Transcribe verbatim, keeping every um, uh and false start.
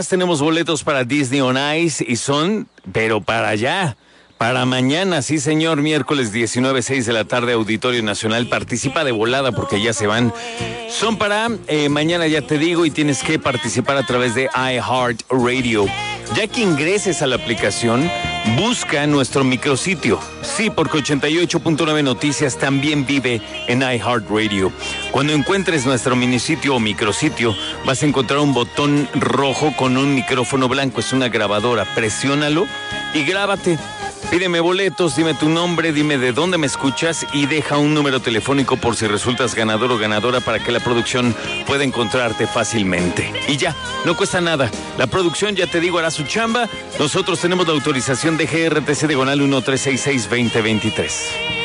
Tenemos boletos para Disney on Ice y son, pero para allá, para mañana, sí señor, miércoles diecinueve, seis de la tarde, Auditorio Nacional. Participa de volada porque ya se van. Son para eh, mañana, ya te digo, y tienes que participar a través de iHeartRadio. Ya que ingreses a la aplicación, busca nuestro micrositio. Sí, porque ochenta y ocho punto nueve Noticias también vive en iHeartRadio. Cuando encuentres nuestro minisitio o micrositio, vas a encontrar un botón rojo con un micrófono blanco. Es una grabadora. Presiónalo y grábate. Pídeme boletos, dime tu nombre, dime de dónde me escuchas y deja un número telefónico por si resultas ganador o ganadora para que la producción pueda encontrarte fácilmente. Y ya, no cuesta nada. La producción, ya te digo, hará su chamba. Nosotros tenemos la autorización de G R T C diagonal uno tres seis seis dos cero dos tres.